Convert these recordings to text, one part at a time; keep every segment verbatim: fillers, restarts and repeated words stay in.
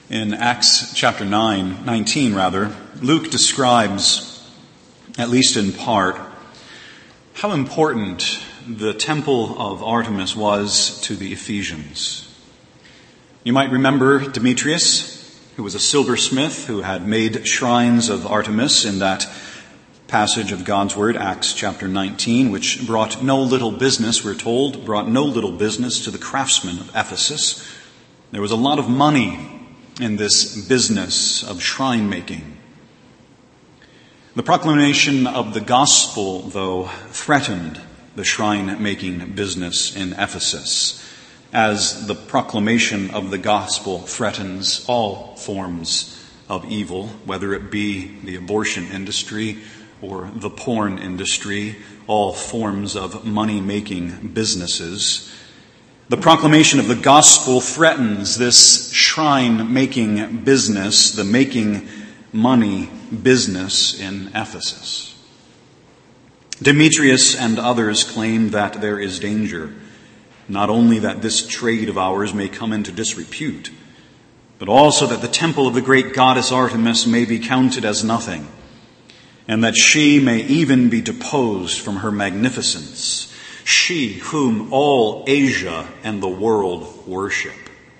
In Acts chapter nine, nineteen rather, Luke describes, at least in part, how important the temple of Artemis was to the Ephesians. You might remember Demetrius, who was a silversmith who had made shrines of Artemis in that passage of God's Word, Acts chapter nineteen, which brought no little business, we're told, brought no little business to the craftsmen of Ephesus. There was a lot of money in this business of shrine making. The proclamation of the gospel, though, threatened the shrine making business in Ephesus, as the proclamation of the gospel threatens all forms of evil, whether it be the abortion industry or the porn industry, all forms of money-making businesses. The proclamation of the gospel threatens this shrine-making business, the making money business in Ephesus. Demetrius and others claim that there is danger, not only that this trade of ours may come into disrepute, but also that the temple of the great goddess Artemis may be counted as nothing, and that she may even be deposed from her magnificence, she whom all Asia and the world worship.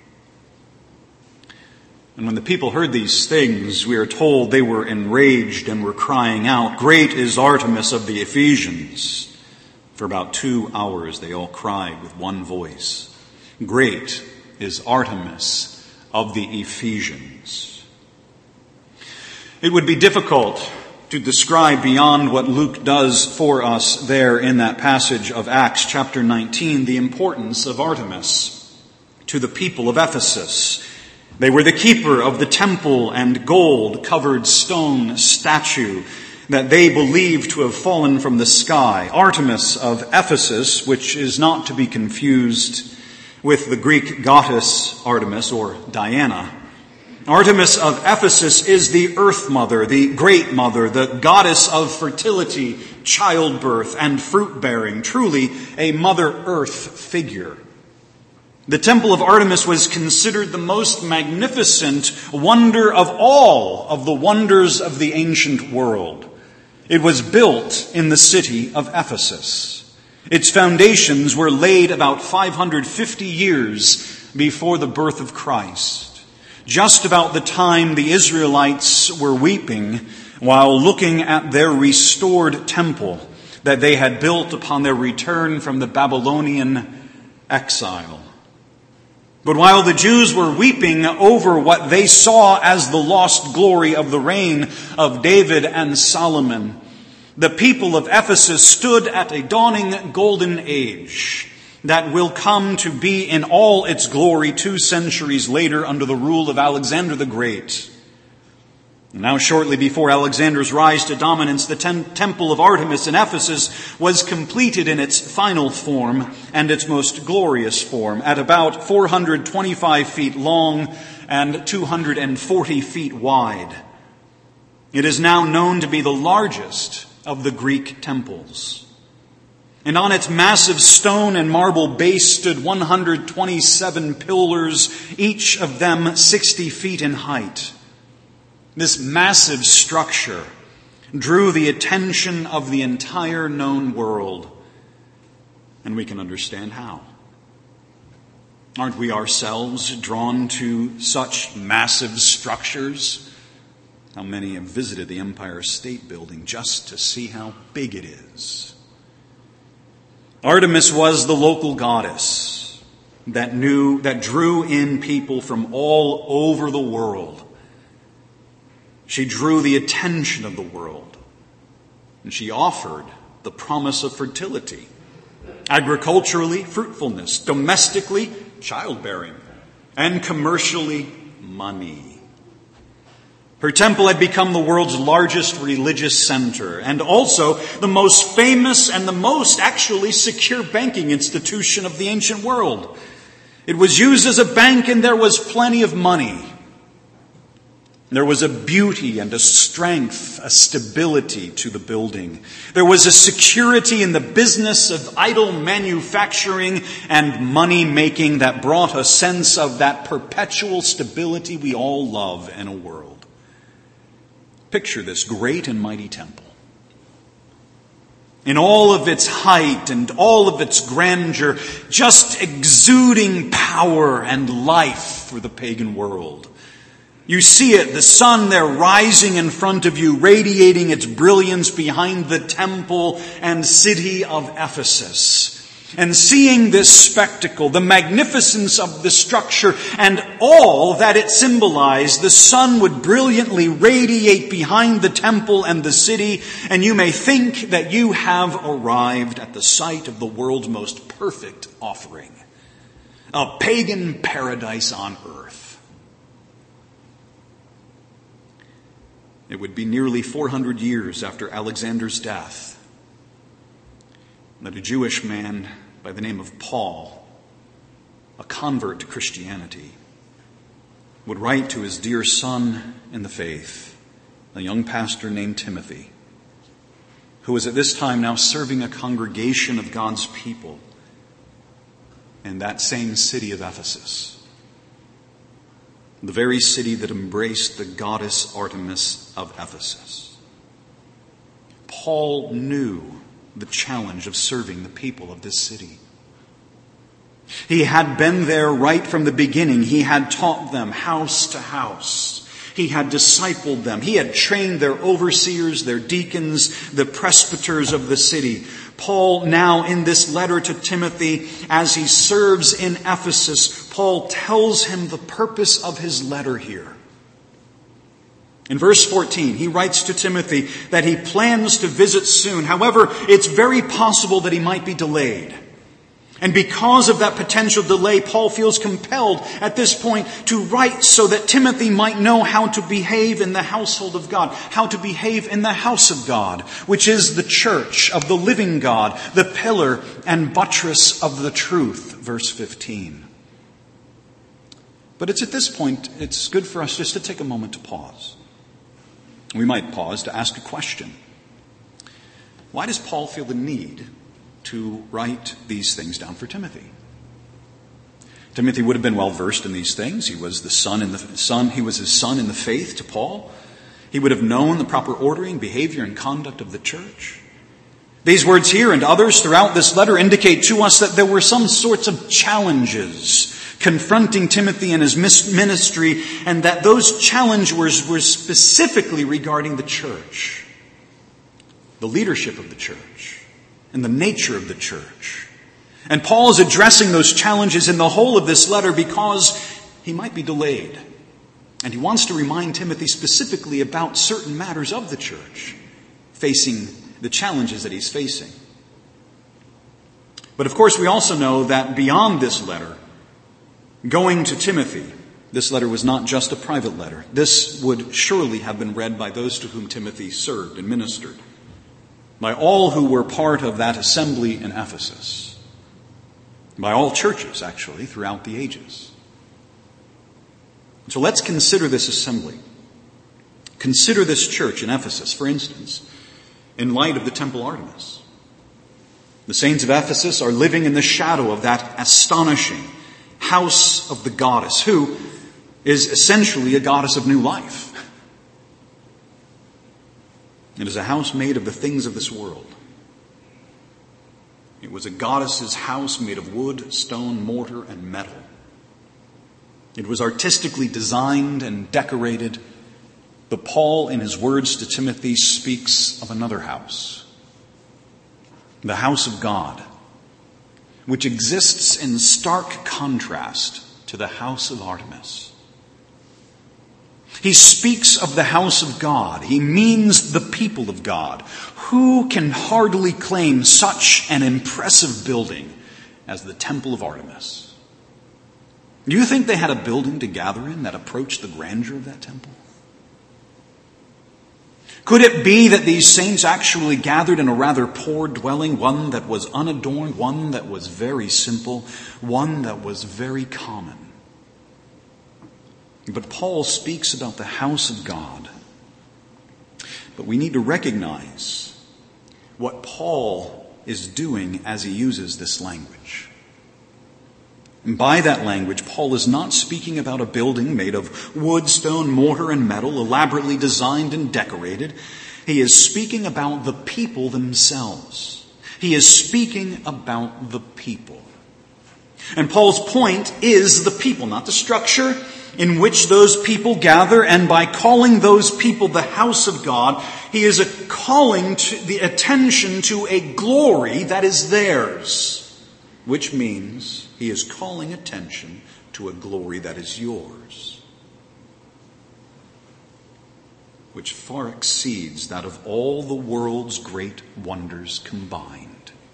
And when the people heard these things, we are told they were enraged and were crying out, "Great is Artemis of the Ephesians." For about two hours they all cried with one voice, "Great is Artemis of the Ephesians." It would be difficult to describe beyond what Luke does for us there in that passage of Acts chapter nineteen the importance of Artemis to the people of Ephesus. They were the keeper of the temple and gold-covered stone statue that they believed to have fallen from the sky. Artemis of Ephesus, which is not to be confused with the Greek goddess Artemis or Diana. Artemis of Ephesus is the Earth Mother, the Great Mother, the goddess of fertility, childbirth, and fruit-bearing, truly a Mother Earth figure. The temple of Artemis was considered the most magnificent wonder of all of the wonders of the ancient world. It was built in the city of Ephesus. Its foundations were laid about five hundred fifty years before the birth of Christ, just about the time the Israelites were weeping while looking at their restored temple that they had built upon their return from the Babylonian exile. But while the Jews were weeping over what they saw as the lost glory of the reign of David and Solomon, the people of Ephesus stood at a dawning golden age that will come to be in all its glory two centuries later under the rule of Alexander the Great. Now, shortly before Alexander's rise to dominance, the tem- temple of Artemis in Ephesus was completed in its final form and its most glorious form at about four hundred twenty-five feet long and two hundred forty feet wide. It is now known to be the largest of the Greek temples. And on its massive stone and marble base stood one hundred twenty-seven pillars, each of them sixty feet in height. This massive structure drew the attention of the entire known world, and we can understand how. Aren't we ourselves drawn to such massive structures? How many have visited the Empire State Building just to see how big it is? Artemis was the local goddess that knew, that drew in people from all over the world. She drew the attention of the world, and she offered the promise of fertility, agriculturally, fruitfulness, domestically, childbearing, and commercially, money. Her temple had become the world's largest religious center, and also the most famous and the most actually secure banking institution of the ancient world. It was used as a bank, and there was plenty of money. There was a beauty and a strength, a stability to the building. There was a security in the business of idle manufacturing and money making that brought a sense of that perpetual stability we all love in a world. Picture this great and mighty temple. In all of its height and all of its grandeur, just exuding power and life for the pagan world. You see it, the sun there rising in front of you, radiating its brilliance behind the temple and city of Ephesus. And seeing this spectacle, the magnificence of the structure and all that it symbolized, the sun would brilliantly radiate behind the temple and the city, and you may think that you have arrived at the site of the world's most perfect offering. A pagan paradise on earth. It would be nearly four hundred years after Alexander's death that a Jewish man by the name of Paul, a convert to Christianity, would write to his dear son in the faith, a young pastor named Timothy, who was at this time now serving a congregation of God's people in that same city of Ephesus. The very city that embraced the goddess Artemis of Ephesus. Paul knew the challenge of serving the people of this city. He had been there right from the beginning. He had taught them house to house. He had discipled them. He had trained their overseers, their deacons, the presbyters of the city. Paul now in this letter to Timothy, as he serves in Ephesus, Paul tells him the purpose of his letter here. In verse fourteen, he writes to Timothy that he plans to visit soon. However, it's very possible that he might be delayed. And because of that potential delay, Paul feels compelled at this point to write so that Timothy might know how to behave in the household of God, how to behave in the house of God, which is the church of the living God, the pillar and buttress of the truth, verse fifteen. But it's at this point, it's good for us just to take a moment to pause. We might pause to ask a question. Why does Paul feel the need to write these things down for Timothy? Timothy would have been well versed in these things. He was the son in the son. He was his son in the faith to Paul. He would have known the proper ordering, behavior, and conduct of the church. These words here and others throughout this letter indicate to us that there were some sorts of challenges confronting Timothy and his ministry, and that those challenges were specifically regarding the church, the leadership of the church, and the nature of the church. And Paul is addressing those challenges in the whole of this letter because he might be delayed. And he wants to remind Timothy specifically about certain matters of the church, facing the challenges that he's facing. But of course, we also know that beyond this letter, going to Timothy, this letter was not just a private letter. This would surely have been read by those to whom Timothy served and ministered, by all who were part of that assembly in Ephesus, by all churches, actually, throughout the ages. So let's consider this assembly. Consider this church in Ephesus, for instance, in light of the temple Artemis. The saints of Ephesus are living in the shadow of that astonishing house of the goddess, who is essentially a goddess of new life. It is a house made of the things of this world. It was a goddess's house made of wood, stone, mortar, and metal. It was artistically designed and decorated, but Paul, in his words to Timothy, speaks of another house, the house of God, which exists in stark contrast to the house of Artemis. He speaks of the house of God. He means the people of God. Who can hardly claim such an impressive building as the temple of Artemis? Do you think they had a building to gather in that approached the grandeur of that temple? Could it be that these saints actually gathered in a rather poor dwelling, one that was unadorned, one that was very simple, one that was very common? But Paul speaks about the house of God. But we need to recognize what Paul is doing as he uses this language. And by that language, Paul is not speaking about a building made of wood, stone, mortar, and metal, elaborately designed and decorated. He is speaking about the people themselves. He is speaking about the people. And Paul's point is the people, not the structure in which those people gather. And by calling those people the house of God, he is a calling to the attention to a glory that is theirs, which means he is calling attention to a glory that is yours, which far exceeds that of all the world's great wonders combined.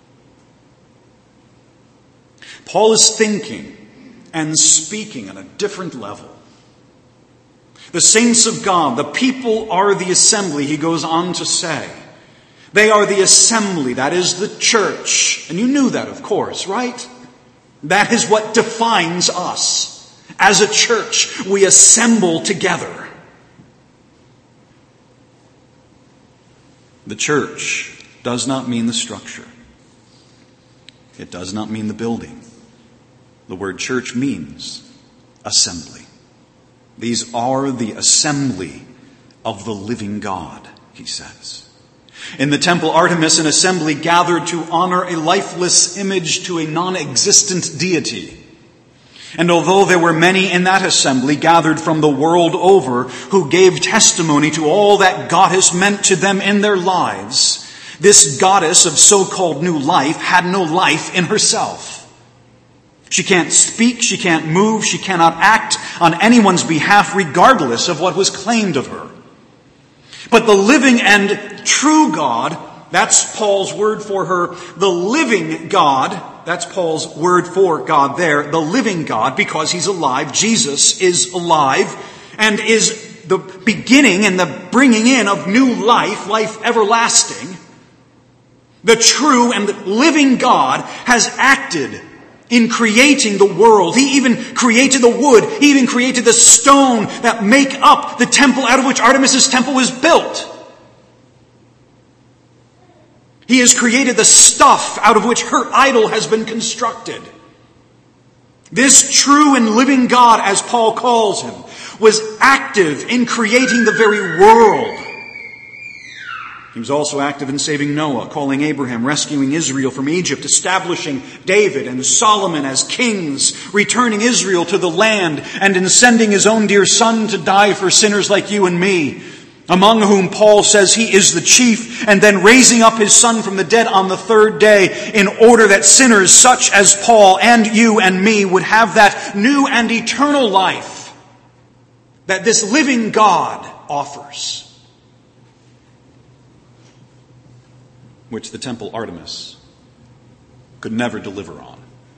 Paul is thinking and speaking on a different level. The saints of God, the people are the assembly, he goes on to say. They are the assembly, that is the church. And you knew that, of course, right? That is what defines us. As a church, we assemble together. The church does not mean the structure. It does not mean the building. The word church means assembly. These are the assembly of the living God, he says. In the temple, Artemis, an assembly gathered to honor a lifeless image to a non-existent deity. And although there were many in that assembly gathered from the world over who gave testimony to all that goddess meant to them in their lives, this goddess of so-called new life had no life in herself. She can't speak, she can't move, she cannot act on anyone's behalf regardless of what was claimed of her. But the living and true God, that's Paul's word for her, the living God, that's Paul's word for God there, the living God, because he's alive, Jesus is alive, and is the beginning and the bringing in of new life, life everlasting. The true and living God has acted in creating the world. He even created the wood. He even created the stone that make up the temple out of which Artemis' temple was built. He has created the stuff out of which her idol has been constructed. This true and living God, as Paul calls him, was active in creating the very world. He was also active in saving Noah, calling Abraham, rescuing Israel from Egypt, establishing David and Solomon as kings, returning Israel to the land, and in sending his own dear son to die for sinners like you and me, among whom Paul says he is the chief, and then raising up his son from the dead on the third day in order that sinners such as Paul and you and me would have that new and eternal life that this living God offers, which the temple Artemis could never deliver on.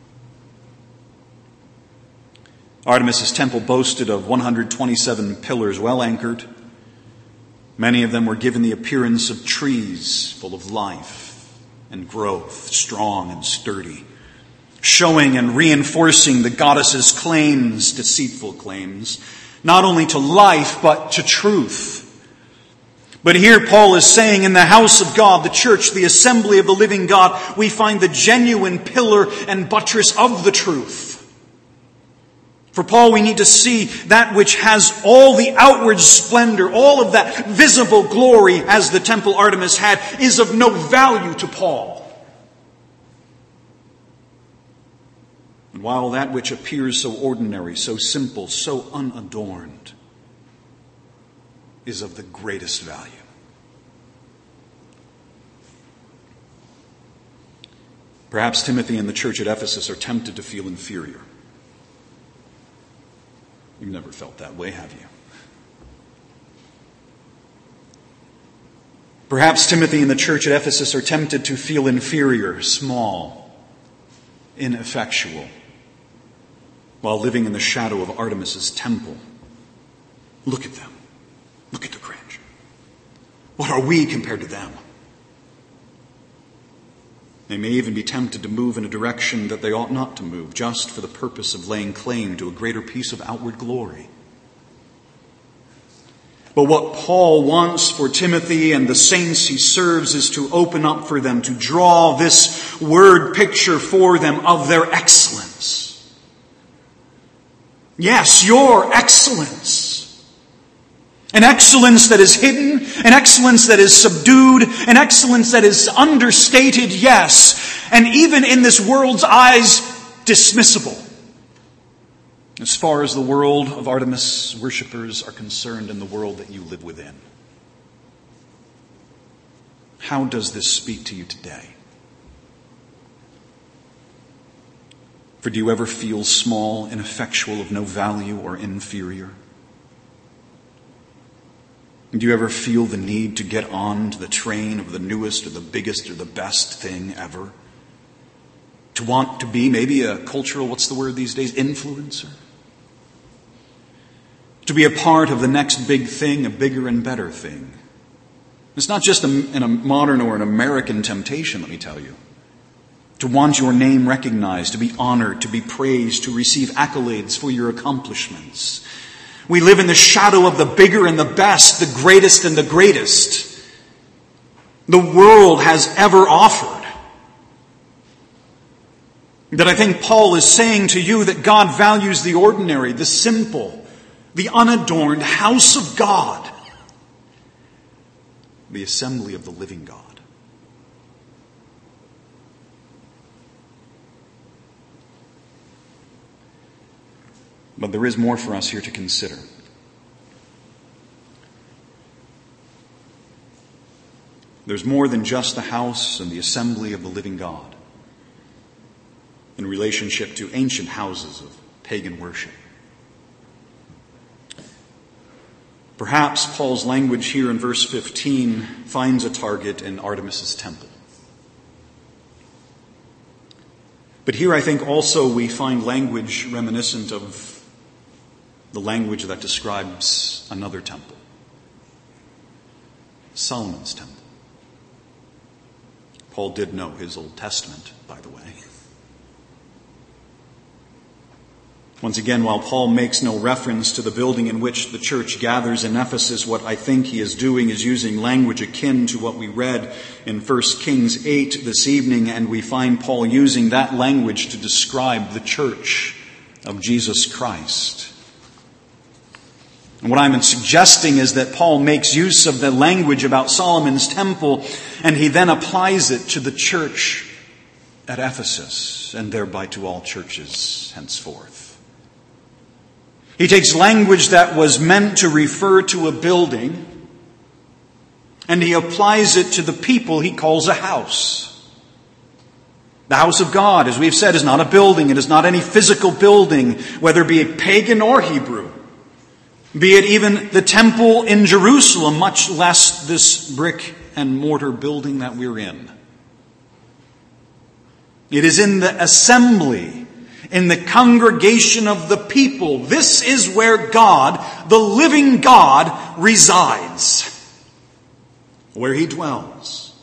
Artemis' temple boasted of one hundred twenty-seven pillars well anchored. Many of them were given the appearance of trees full of life and growth, strong and sturdy, showing and reinforcing the goddess's claims, deceitful claims, not only to life but to truth. But here Paul is saying in the house of God, the church, the assembly of the living God, we find the genuine pillar and buttress of the truth. For Paul, we need to see that which has all the outward splendor, all of that visible glory as the temple Artemis had, is of no value to Paul. And while that which appears so ordinary, so simple, so unadorned, is of the greatest value. Perhaps Timothy and the church at Ephesus are tempted to feel inferior. You've never felt that way, have you? Perhaps Timothy and the church at Ephesus are tempted to feel inferior, small, ineffectual, while living in the shadow of Artemis' temple. Look at them. Look at the grandeur. What are we compared to them? They may even be tempted to move in a direction that they ought not to move, just for the purpose of laying claim to a greater piece of outward glory. But what Paul wants for Timothy and the saints he serves is to open up for them, to draw this word picture for them of their excellence. Yes, your excellence. An excellence that is hidden, an excellence that is subdued, an excellence that is understated, yes, and even in this world's eyes, dismissible. As far as the world of Artemis worshippers are concerned and the world that you live within. How does this speak to you today? For do you ever feel small, ineffectual, of no value, or inferior? Do you ever feel the need to get on to the train of the newest or the biggest or the best thing ever? To want to be maybe a cultural, what's the word these days, influencer? To be a part of the next big thing, a bigger and better thing. It's not just a, in a modern or an American temptation, let me tell you. To want your name recognized, to be honored, to be praised, to receive accolades for your accomplishments. We live in the shadow of the bigger and the best, the greatest and the greatest the world has ever offered. That I think Paul is saying to you that God values the ordinary, the simple, the unadorned house of God, the assembly of the living God. But there is more for us here to consider. There's more than just the house and the assembly of the living God in relationship to ancient houses of pagan worship. Perhaps Paul's language here in verse fifteen finds a target in Artemis' temple. But here I think also we find language reminiscent of the language that describes another temple, Solomon's temple. Paul did know his Old Testament, by the way. Once again, while Paul makes no reference to the building in which the church gathers in Ephesus, what I think he is doing is using language akin to what we read in First Kings eight this evening, and we find Paul using that language to describe the church of Jesus Christ. And what I'm suggesting is that Paul makes use of the language about Solomon's temple, and he then applies it to the church at Ephesus, and thereby to all churches henceforth. He takes language that was meant to refer to a building, and he applies it to the people he calls a house. The house of God, as we've said, is not a building. It is not any physical building, whether it be a pagan or Hebrew. Be it even the temple in Jerusalem, much less this brick and mortar building that we're in. It is in the assembly, in the congregation of the people. This is where God, the living God, resides. Where he dwells.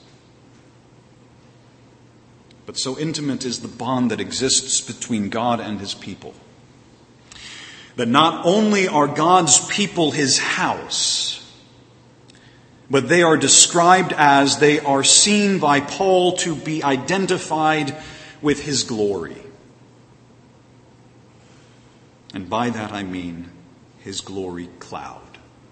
But so intimate is the bond that exists between God and his people, that not only are God's people his house, but they are described as, they are seen by Paul to be identified with his glory. And by that I mean his glory cloud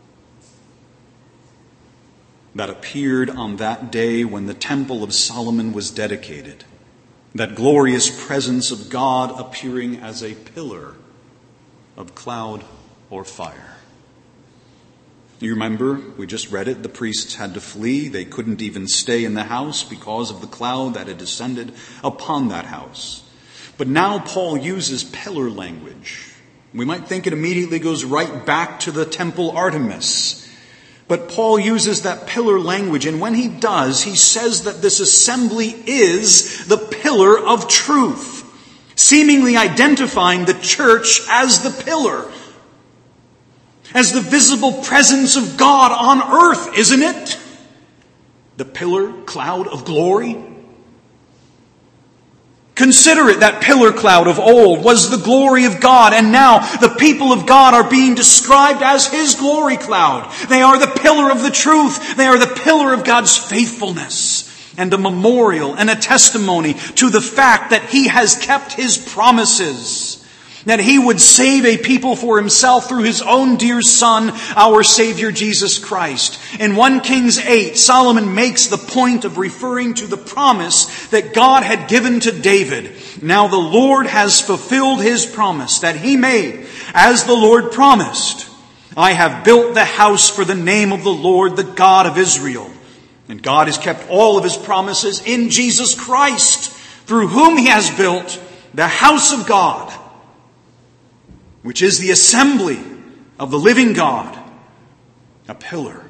that appeared on that day when the temple of Solomon was dedicated. That glorious presence of God appearing as a pillar of cloud or fire. You remember, we just read it, the priests had to flee. They couldn't even stay in the house because of the cloud that had descended upon that house. But now Paul uses pillar language. We might think it immediately goes right back to the temple Artemis. But Paul uses that pillar language, and when he does, he says that this assembly is the pillar of truth, seemingly identifying the church as the pillar, as the visible presence of God on earth, isn't it? The pillar cloud of glory. Consider it, that pillar cloud of old was the glory of God, and now the people of God are being described as His glory cloud. They are the pillar of the truth. They are the pillar of God's faithfulness, and a memorial and a testimony to the fact that He has kept His promises, that He would save a people for Himself through His own dear Son, our Savior Jesus Christ. In First Kings eight, Solomon makes the point of referring to the promise that God had given to David. Now the Lord has fulfilled His promise that He made, as the Lord promised. I have built the house for the name of the Lord, the God of Israel. And God has kept all of His promises in Jesus Christ, through whom He has built the house of God, which is the assembly of the living God, a pillar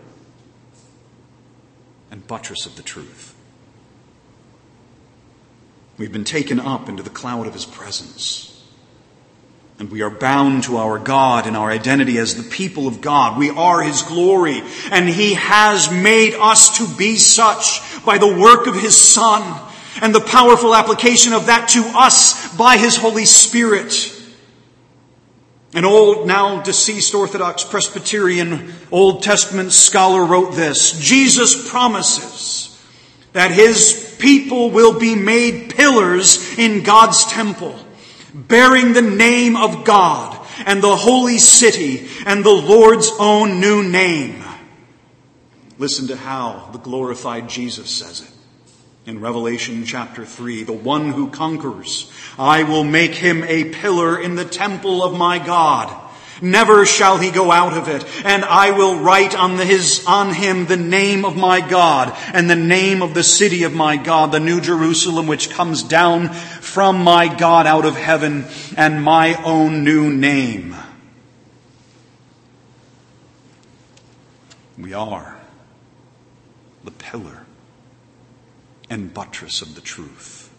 and buttress of the truth. We've been taken up into the cloud of His presence, and we are bound to our God in our identity as the people of God. We are His glory, and He has made us to be such by the work of His Son and the powerful application of that to us by His Holy Spirit. An old, now deceased Orthodox Presbyterian Old Testament scholar wrote this: Jesus promises that His people will be made pillars in God's temple, bearing the name of God and the holy city and the Lord's own new name. Listen to how the glorified Jesus says it. In Revelation chapter three, the one who conquers, I will make him a pillar in the temple of my God. Never shall he go out of it. And I will write on his, on him the name of my God and the name of the city of my God, the New Jerusalem, which comes down from my God out of heaven, and my own new name. We are the pillar and buttress of the truth.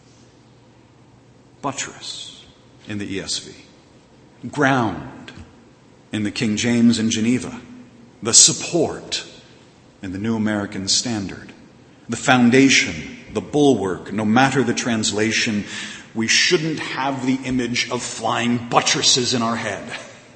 Buttress in the E S V. Ground in the King James and Geneva. The support in the New American Standard. The foundation, the bulwark, no matter the translation. We shouldn't have the image of flying buttresses in our head.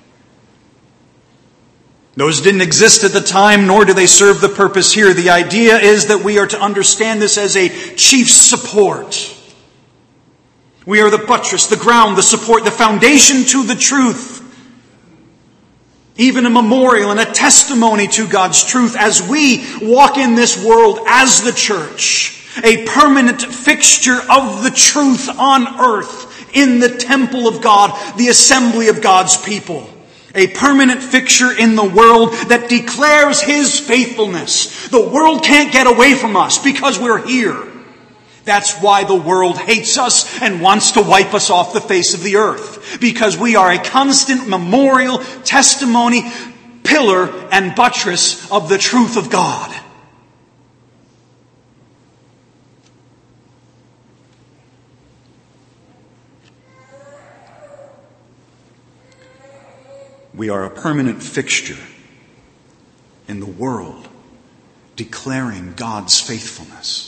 Those didn't exist at the time, nor do they serve the purpose here. The idea is that we are to understand this as a chief support. We are the buttress, the ground, the support, the foundation to the truth. Even a memorial and a testimony to God's truth as we walk in this world as the church. A permanent fixture of the truth on earth in the temple of God, the assembly of God's people. A permanent fixture in the world that declares His faithfulness. The world can't get away from us because we're here. That's why the world hates us and wants to wipe us off the face of the earth. Because we are a constant memorial, testimony, pillar, and buttress of the truth of God. We are a permanent fixture in the world, declaring God's faithfulness.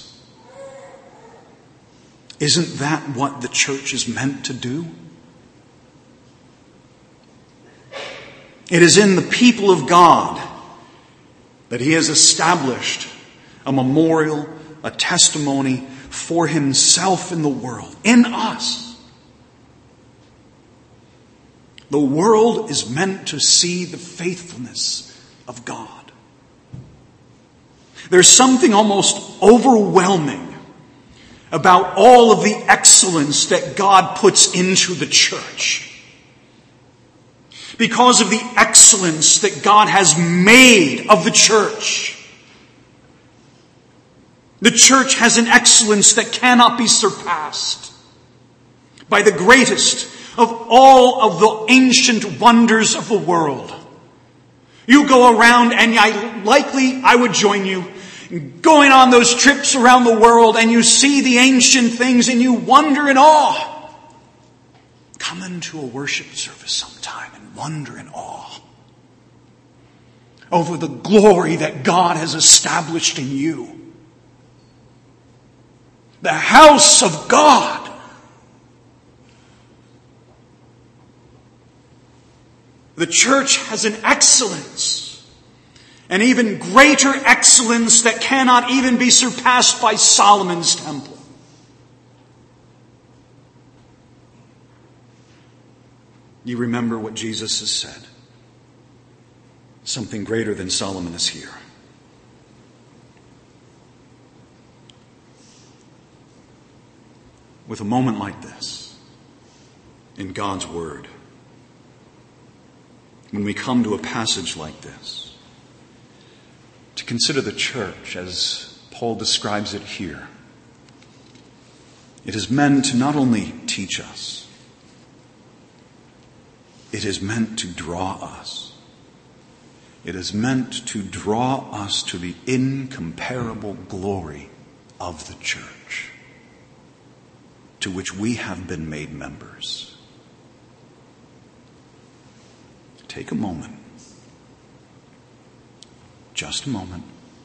Isn't that what the church is meant to do? It is in the people of God that He has established a memorial, a testimony for Himself in the world, in us. The world is meant to see the faithfulness of God. There's something almost overwhelming about all of the excellence that God puts into the church. Because of the excellence that God has made of the church. The church has an excellence that cannot be surpassed by the greatest of all of the ancient wonders of the world. You go around, and I likely I would join you, going on those trips around the world, and you see the ancient things and you wonder in awe. Come into a worship service sometime and wonder in awe over the glory that God has established in you. The house of God The church has an excellence, an even greater excellence that cannot even be surpassed by Solomon's temple. You remember what Jesus has said. Something greater than Solomon is here. With a moment like this, in God's Word, when we come to a passage like this, to consider the church as Paul describes it here, it is meant to not only teach us, it is meant to draw us. It is meant to draw us to the incomparable glory of the church, to which we have been made members. Take a moment, just a moment.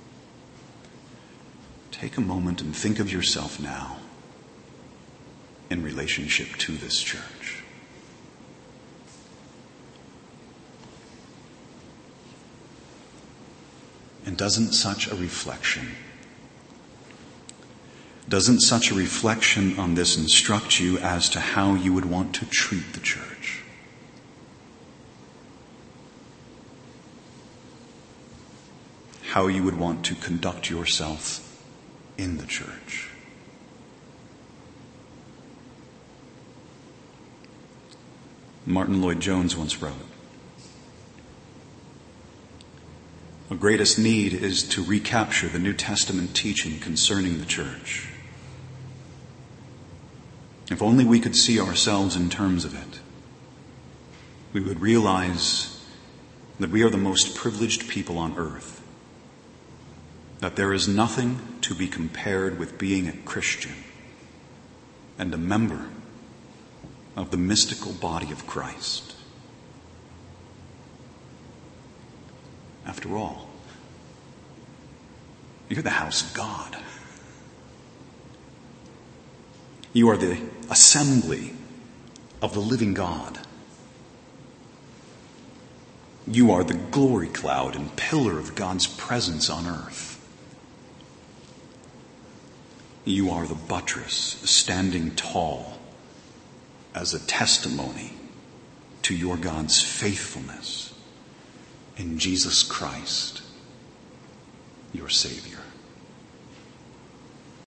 Take a moment and think of yourself now in relationship to this church. And doesn't such a reflection, doesn't such a reflection on this instruct you as to how you would want to treat the church? How you would want to conduct yourself in the church? Martin Lloyd-Jones once wrote, "Our greatest need is to recapture the New Testament teaching concerning the church. If only we could see ourselves in terms of it, we would realize that we are the most privileged people on earth, that there is nothing to be compared with being a Christian and a member of the mystical body of Christ. After all, you're the house of God. You are the assembly of the living God. You are the glory cloud and pillar of God's presence on earth. You are the buttress standing tall as a testimony to your God's faithfulness in Jesus Christ, your Savior."